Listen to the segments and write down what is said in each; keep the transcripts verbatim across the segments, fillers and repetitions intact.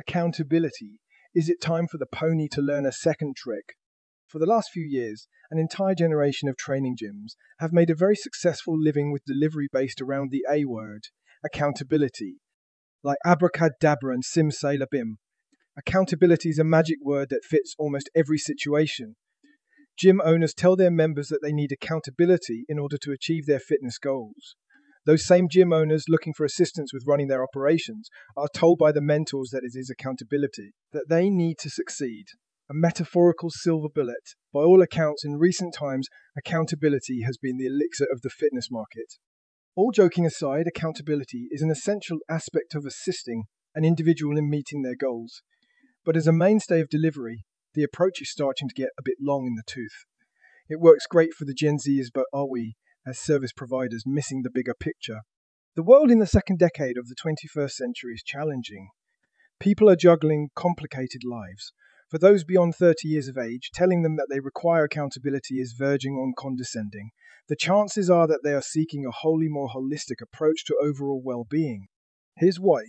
Accountability. Is it time for the pony to learn a second trick? For the last few years, an entire generation of training gyms have made a very successful living with delivery based around the A word, accountability. Like abracadabra and simsalabim, accountability is a magic word that fits almost every situation. Gym owners tell their members that they need accountability in order to achieve their fitness goals. Those same gym owners looking for assistance with running their operations are told by the mentors that it is accountability that they need to succeed. A metaphorical silver bullet. By all accounts, in recent times, accountability has been the elixir of the fitness market. All joking aside, accountability is an essential aspect of assisting an individual in meeting their goals. But as a mainstay of delivery, the approach is starting to get a bit long in the tooth. It works great for the Gen Zers, but are we, as service providers, missing the bigger picture? The world in the second decade of the twenty-first century is challenging. People are juggling complicated lives. For those beyond thirty years of age, telling them that they require accountability is verging on condescending. The chances are that they are seeking a wholly more holistic approach to overall well-being. Here's why.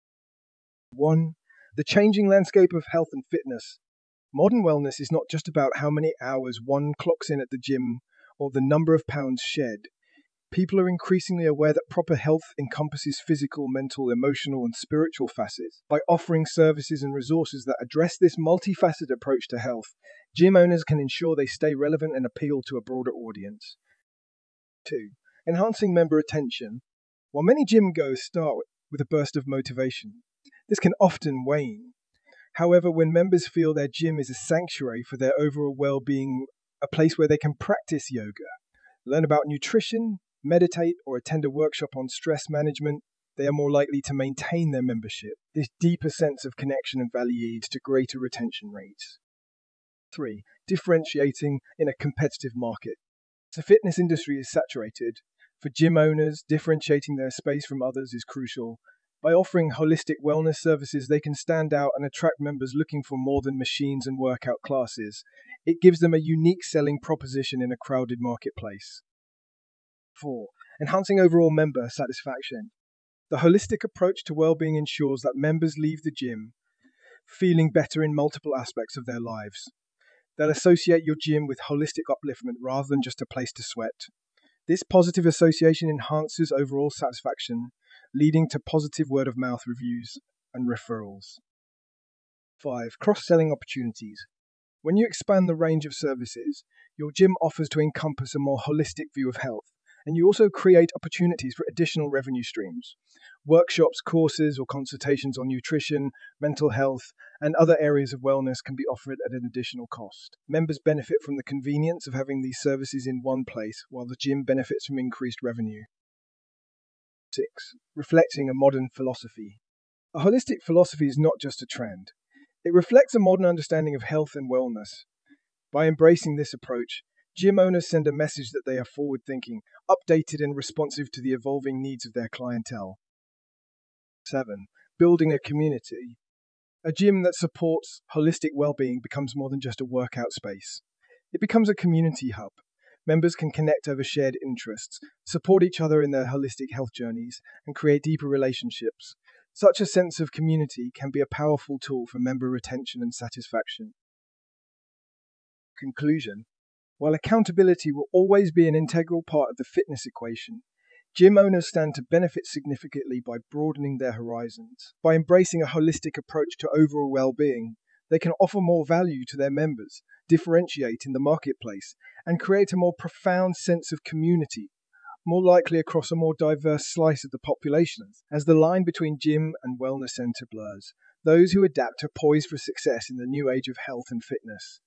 one. The changing landscape of health and fitness. Modern wellness is not just about how many hours one clocks in at the gym or the number of pounds shed. People are increasingly aware that proper health encompasses physical, mental, emotional, and spiritual facets. By offering services and resources that address this multifaceted approach to health, gym owners can ensure they stay relevant and appeal to a broader audience. two. Enhancing member retention. While many gym goers start with a burst of motivation, this can often wane. However, when members feel their gym is a sanctuary for their overall well-being, a place where they can practice yoga, learn about nutrition, meditate, or attend a workshop on stress management, they are more likely to maintain their membership. This deeper sense of connection and value leads to greater retention rates. three. Differentiating in a competitive market. The fitness industry is saturated. For gym owners, differentiating their space from others is crucial. By offering holistic wellness services, they can stand out and attract members looking for more than machines and workout classes. It gives them a unique selling proposition in a crowded marketplace. four. Enhancing overall member satisfaction. The holistic approach to well-being ensures that members leave the gym feeling better in multiple aspects of their lives. They'll associate your gym with holistic upliftment rather than just a place to sweat. This positive association enhances overall satisfaction, leading to positive word-of-mouth reviews and referrals. five. Cross-selling opportunities. When you expand the range of services your gym offers to encompass a more holistic view of health, and you also create opportunities for additional revenue streams. Workshops, courses, or consultations on nutrition, mental health, and other areas of wellness can be offered at an additional cost. Members benefit from the convenience of having these services in one place, while the gym benefits from increased revenue. six. Reflecting a modern philosophy. A holistic philosophy is not just a trend. It reflects a modern understanding of health and wellness. By embracing this approach, gym owners send a message that they are forward-thinking, updated and responsive to the evolving needs of their clientele. seven. Building a community. A gym that supports holistic well-being becomes more than just a workout space. It becomes a community hub. Members can connect over shared interests, support each other in their holistic health journeys, and create deeper relationships. Such a sense of community can be a powerful tool for member retention and satisfaction. Conclusion. While accountability will always be an integral part of the fitness equation, gym owners stand to benefit significantly by broadening their horizons. By embracing a holistic approach to overall well-being, they can offer more value to their members, differentiate in the marketplace, and create a more profound sense of community, more likely across a more diverse slice of the population. As the line between gym and wellness center blurs, those who adapt are poised for success in the new age of health and fitness.